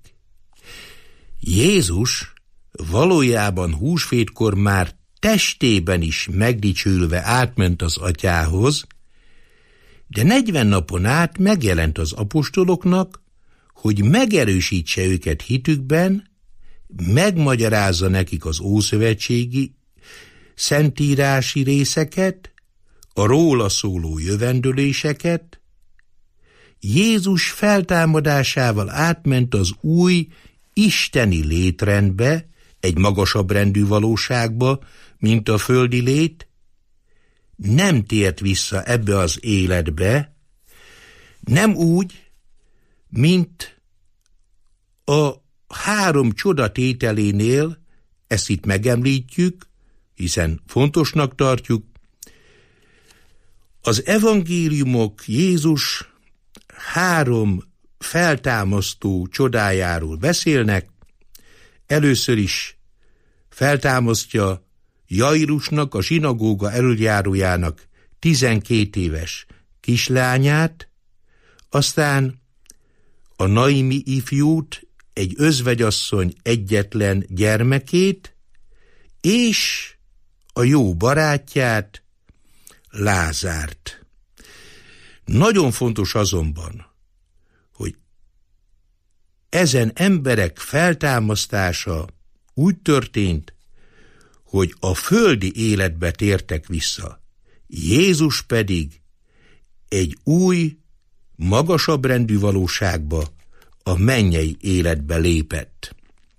Jézus valójában húsvétkor már testében is megdicsülve átment az Atyához, de 40 napon át megjelent az apostoloknak, hogy megerősítse őket hitükben, megmagyarázza nekik az ószövetségi szentírási részeket, a róla szóló jövendőléseket. Jézus feltámadásával átment az új isteni létrendbe, egy magasabb rendű valóságba, mint a földi lét, nem tért vissza ebbe az életbe, nem úgy, mint a 3 csodatételénél, ezt itt megemlítjük, hiszen fontosnak tartjuk. Az evangéliumok Jézus 3 feltámasztó csodájáról beszélnek. Először is feltámasztja Jairusnak, a zsinagóga elöljárójának 12 éves kislányát, aztán a Naimi ifjút, egy özvegyasszony egyetlen gyermekét, és a jó barátját, Lázárt. Nagyon fontos azonban, hogy ezen emberek feltámasztása úgy történt, hogy a földi életbe tértek vissza. Jézus pedig egy új, magasabb rendű valóságba, a mennyei életbe lépett.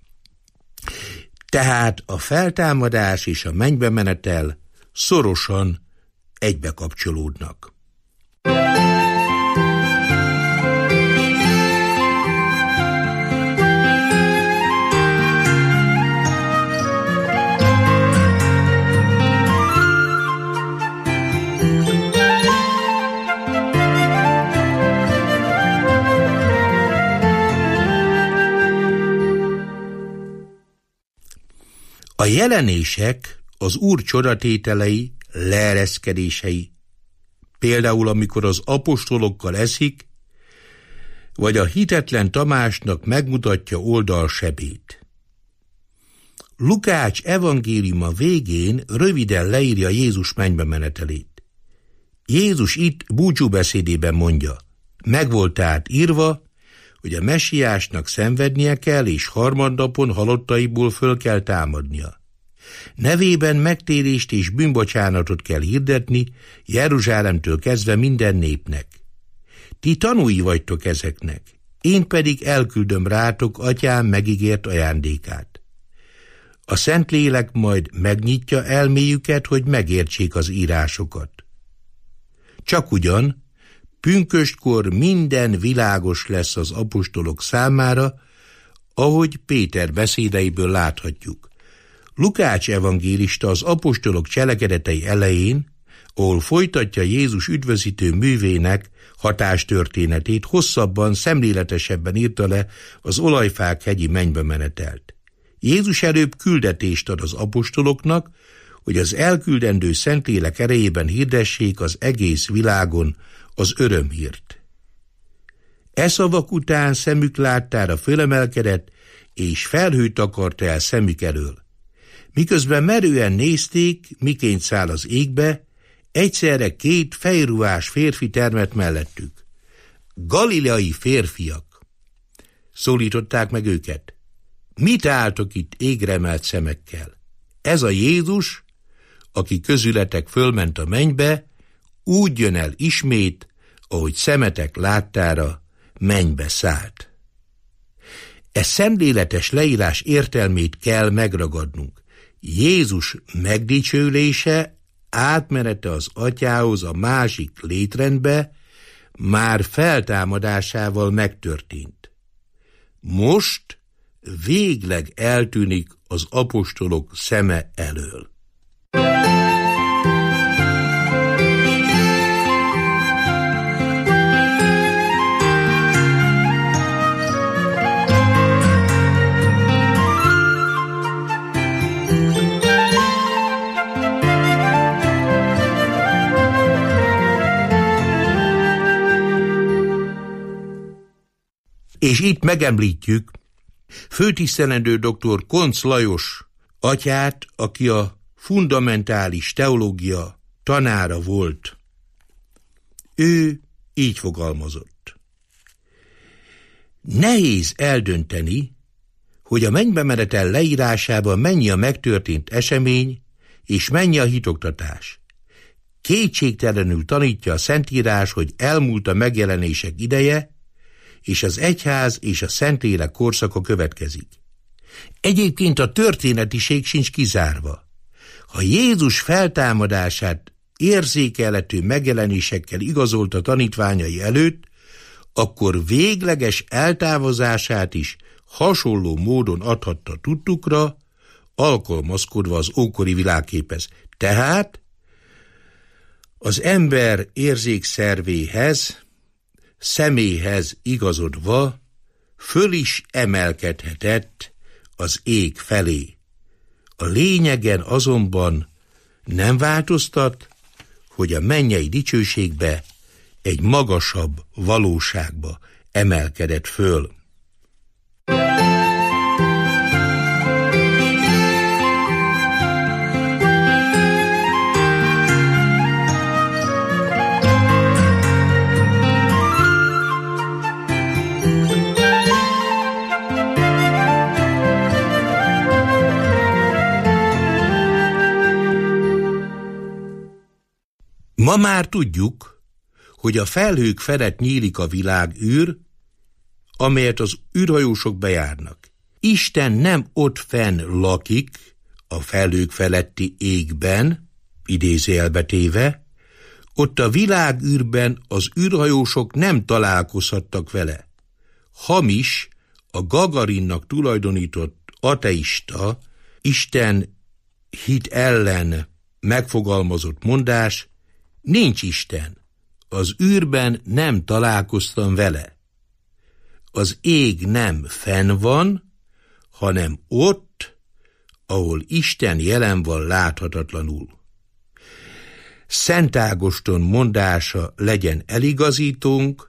Tehát a feltámadás és a mennybe menetel szorosan egybekapcsolódnak. A jelenések az Úr csodatételei, leereszkedései, például amikor az apostolokkal eszik, vagy a hitetlen Tamásnak megmutatja oldalsebét. Lukács evangéliuma végén röviden leírja Jézus mennybe menetelét. Jézus itt búcsúbeszédében mondja, meg volt tehát írva, hogy a messiásnak szenvednie kell, és harmadnapon halottaiból föl kell támadnia. Nevében megtérést és bűnbocsánatot kell hirdetni, Jeruzsálemtől kezdve minden népnek. Ti tanúi vagytok ezeknek, én pedig elküldöm rátok atyám megígért ajándékát. A Szentlélek majd megnyitja elméjüket, hogy megértsék az írásokat. Csak ugyan, pünköstkor minden világos lesz az apostolok számára, ahogy Péter beszédeiből láthatjuk. Lukács evangélista az apostolok cselekedetei elején, ahol folytatja Jézus üdvözítő művének hatástörténetét, hosszabban, szemléletesebben írta le az olajfák hegyi mennybe menetelt. Jézus előbb küldetést ad az apostoloknak, hogy az elküldendő Szentlélek erejében hirdessék az egész világon az örömhírt. E szavak után szemük láttára fölemelkedett, és felhőt akart el szemük elől. Miközben merően nézték, miként száll az égbe, egyszerre 2 fejruhás férfi termett mellettük. Galileai férfiak! Szólították meg őket. Mit álltok itt égremelt szemekkel? Ez a Jézus, aki közületek fölment a mennybe, úgy jön el ismét, ahogy szemetek láttára mennybe szállt. E szemléletes leírás értelmét kell megragadnunk. Jézus megdicsőlése, átmenete az atyához a másik létrendbe már feltámadásával megtörtént. Most végleg eltűnik az apostolok szeme elől. És itt megemlítjük főtisztelendő dr. Koncz Lajos atyát, aki a fundamentális teológia tanára volt. Ő így fogalmazott. Nehéz eldönteni, hogy a mennybe menetel leírásában mennyi a megtörtént esemény, és mennyi a hitoktatás. Kétségtelenül tanítja a Szentírás, hogy elmúlt a megjelenések ideje, és az egyház és a Szentlélek korszaka következik. Egyébként a történetiség sincs kizárva. Ha Jézus feltámadását érzékelhető megjelenésekkel igazolta tanítványai előtt, akkor végleges eltávozását is hasonló módon adhatta tudtukra, alkalmazkodva az ókori világképhez. Tehát az ember érzékszervéhez személyhez igazodva föl is emelkedhetett az ég felé. A lényegen azonban nem változtat, hogy a mennyei dicsőségbe, egy magasabb valóságba emelkedett föl. Ma már tudjuk, hogy a felhők felett nyílik a világűr, amelyet az űrhajósok bejárnak. Isten nem ott fenn lakik, a felhők feletti égben, idézőjelbe téve, ott a világűrben az űrhajósok nem találkozhattak vele. Hamis, a Gagarinnak tulajdonított ateista, Isten hit ellen megfogalmazott mondás: nincs Isten, az űrben nem találkoztam vele. Az ég nem fenn van, hanem ott, ahol Isten jelen van láthatatlanul. Szent Ágoston mondása legyen eligazítónk: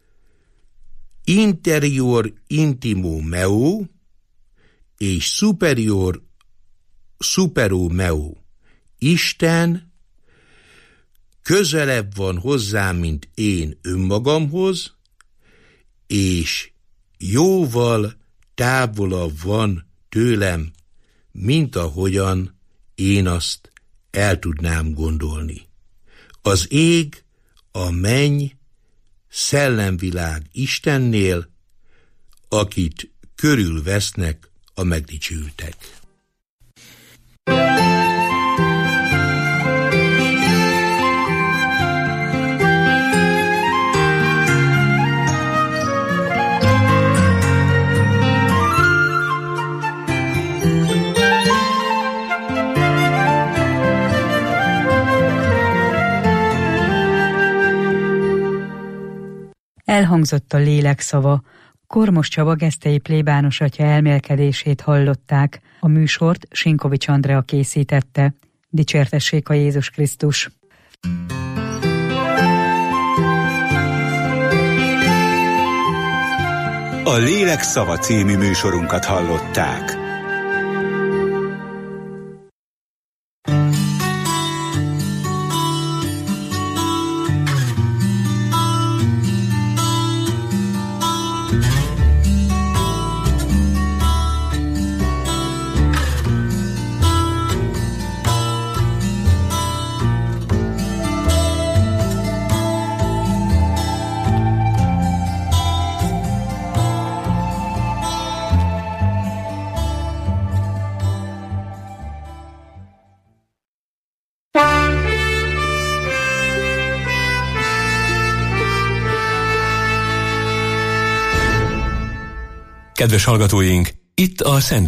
interior intimo meo és superior supero meo. Isten közelebb van hozzám, mint én önmagamhoz, és jóval távolabb van tőlem, mint ahogyan én azt el tudnám gondolni. Az ég, a menny, szellemvilág Istennél, akit körülvesznek a megdicsültek. Elhangzott a lélek szava. Kormos Csaba gesztei plébános atya elmélkedését hallották. A műsort Sinkovics Andrea készítette. Dicsértessék a Jézus Krisztus! A Lélek szava című műsorunkat hallották. Kedves hallgatóink, itt a Szent